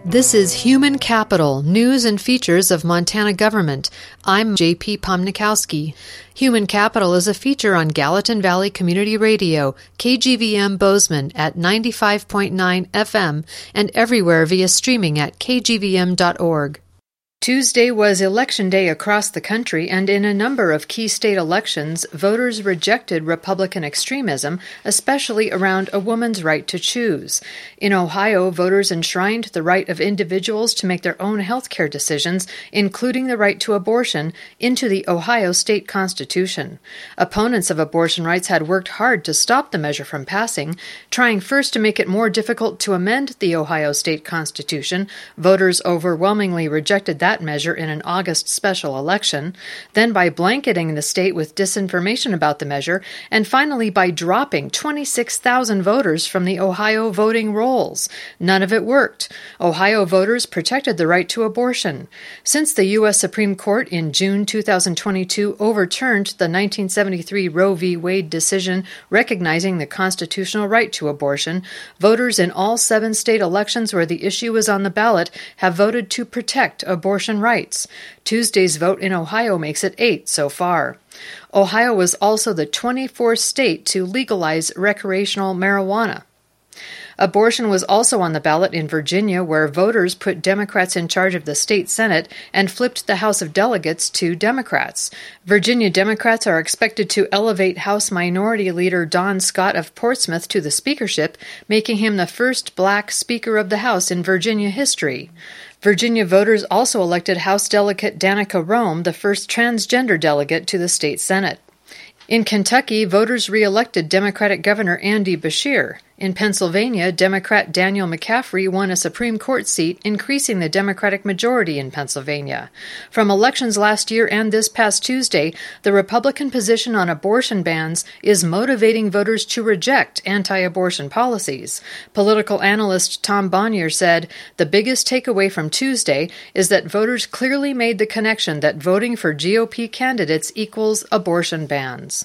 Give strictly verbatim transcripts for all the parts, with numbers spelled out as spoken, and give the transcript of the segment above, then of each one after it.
This is Human Capital, News and Features of Montana Government. I'm J P Pomnikowski. Human Capital is a feature on Gallatin Valley Community Radio, K G V M Bozeman at ninety-five point nine F M and everywhere via streaming at k g v m dot org. Tuesday was Election Day across the country, and in a number of key state elections, voters rejected Republican extremism, especially around a woman's right to choose. In Ohio, voters enshrined the right of individuals to make their own health care decisions, including the right to abortion, into the Ohio state constitution. Opponents of abortion rights had worked hard to stop the measure from passing, trying first to make it more difficult to amend the Ohio state constitution. Voters overwhelmingly rejected that measure in an August special election, then by blanketing the state with disinformation about the measure, and finally by dropping twenty-six thousand voters from the Ohio voting rolls. None of it worked. Ohio voters protected the right to abortion. Since the U S Supreme Court in June two thousand twenty-two overturned the nineteen seventy-three Roe v. Wade decision recognizing the constitutional right to abortion, voters in all seven state elections where the issue is on the ballot have voted to protect abortion rights. Tuesday's vote in Ohio makes it eight so far. Ohio was also the twenty-fourth state to legalize recreational marijuana. Abortion was also on the ballot in Virginia, where voters put Democrats in charge of the state Senate and flipped the House of Delegates to Democrats. Virginia Democrats are expected to elevate House Minority Leader Don Scott of Portsmouth to the speakership, making him the first black Speaker of the House in Virginia history. Virginia voters also elected House Delegate Danica Roem, the first transgender delegate, to the state Senate. In Kentucky, voters re-elected Democratic Governor Andy Beshear. In Pennsylvania, Democrat Daniel McCaffrey won a Supreme Court seat, increasing the Democratic majority in Pennsylvania. From elections last year and this past Tuesday, the Republican position on abortion bans is motivating voters to reject anti-abortion policies. Political analyst Tom Bonnier said, "The biggest takeaway from Tuesday is that voters clearly made the connection that voting for G O P candidates equals abortion bans."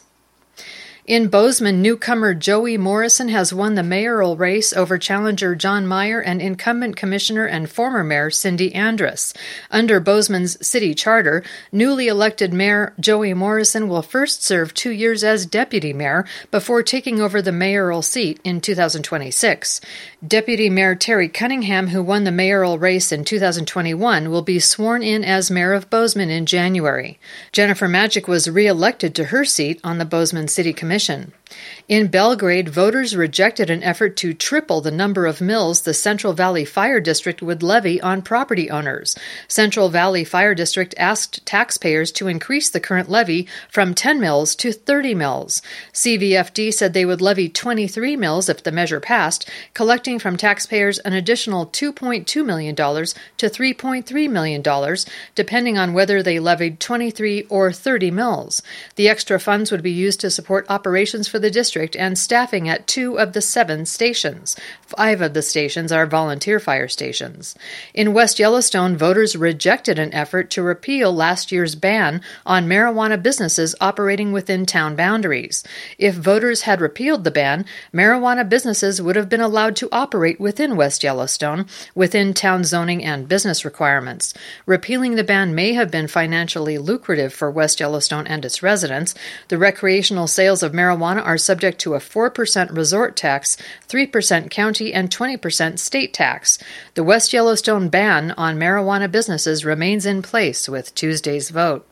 In Bozeman, newcomer Joey Morrison has won the mayoral race over challenger John Meyer and incumbent commissioner and former mayor Cindy Andrus. Under Bozeman's city charter, newly elected Mayor Joey Morrison will first serve two years as deputy mayor before taking over the mayoral seat in two thousand twenty-six. Deputy Mayor Terry Cunningham, who won the mayoral race in two thousand twenty-one, will be sworn in as mayor of Bozeman in January. Jennifer Magic was re-elected to her seat on the Bozeman City Commission. In Belgrade, voters rejected an effort to triple the number of mills the Central Valley Fire District would levy on property owners. Central Valley Fire District asked taxpayers to increase the current levy from ten mills to thirty mills. C V F D said they would levy twenty-three mills if the measure passed, collecting from taxpayers an additional two point two million dollars to three point three million dollars, depending on whether they levied twenty-three or thirty mills. The extra funds would be used to support operations for the district and staffing at two of the seven stations. Five of the stations are volunteer fire stations. In West Yellowstone, voters rejected an effort to repeal last year's ban on marijuana businesses operating within town boundaries. If voters had repealed the ban, marijuana businesses would have been allowed to operate within West Yellowstone, within town zoning and business requirements. Repealing the ban may have been financially lucrative for West Yellowstone and its residents. The recreational sales of marijuana are subject to a four percent resort tax, three percent county, and twenty percent state tax. The West Yellowstone ban on marijuana businesses remains in place with Tuesday's vote.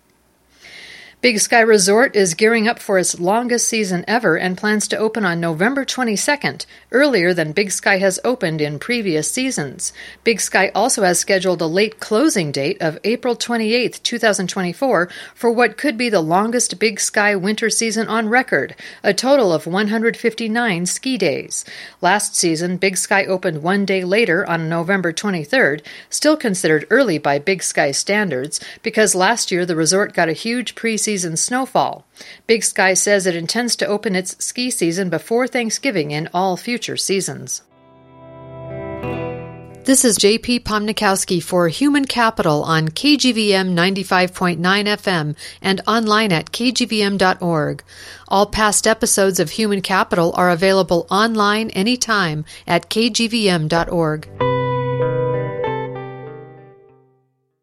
Big Sky Resort is gearing up for its longest season ever and plans to open on November twenty-second, earlier than Big Sky has opened in previous seasons. Big Sky also has scheduled a late closing date of April twenty-eighth, twenty twenty-four for what could be the longest Big Sky winter season on record, a total of one hundred fifty-nine ski days. Last season, Big Sky opened one day later on November twenty-third, still considered early by Big Sky standards, because last year the resort got a huge pre-season season snowfall. Big Sky says it intends to open its ski season before Thanksgiving in all future seasons. This is J P Pomnikowski for Human Capital on K G V M ninety-five point nine F M and online at k g v m dot org. All past episodes of Human Capital are available online anytime at k g v m dot org.